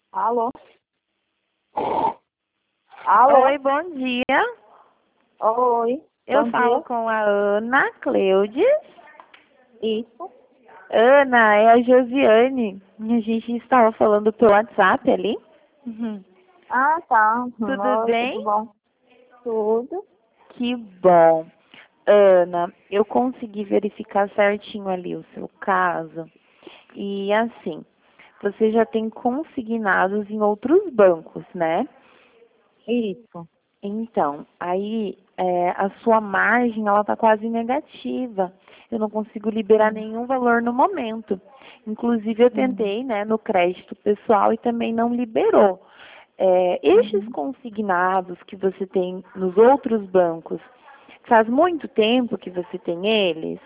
Alô? Alô? Oi, bom dia. Oi, Eu bom falo dia. com a Ana Cleudes. Isso. Ana, é a Josiane. A gente estava falando pelo WhatsApp ali. Uhum. Ah, tá. Tudo Oi, bem? tudo bom? Tudo. Que bom. Ana, eu consegui verificar certinho ali o seu caso. E assim, você já tem consignados em outros bancos, né? Isso. Então, aí a sua margem ela está quase negativa. Eu não consigo liberar Hum, nenhum valor no momento. Inclusive eu hum, tentei, né, no crédito pessoal e também não liberou. Estes uhum. consignados que você tem nos outros bancos, faz muito tempo que você tem eles?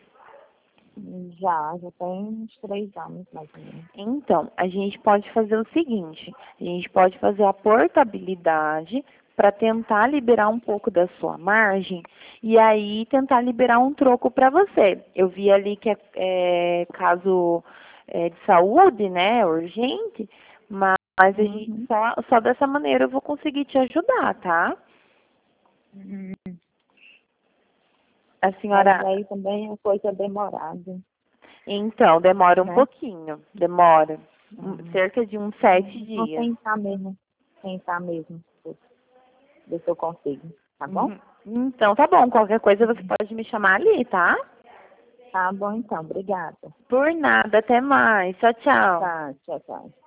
Já tem uns 3 anos, mais ou menos. Então, a gente pode fazer o seguinte, a gente pode fazer a portabilidade para tentar liberar um pouco da sua margem e aí tentar liberar um troco para você. Eu vi ali que é caso de saúde, né, urgente, mas a gente, Uhum. só dessa maneira eu vou conseguir te ajudar, tá? Uhum. A Mas senhora, aí também é coisa demorada, então, demora um né? pouquinho, demora Uhum. cerca de uns 7 Vou dias. tentar mesmo. Tentar mesmo. Ver se eu consigo. Tá bom? Uhum. Então, tá bom. Qualquer coisa você Uhum. pode me chamar ali, tá? Tá bom então. Obrigada. Por nada. Até mais. Tchau, tchau. Tá, tchau, tchau.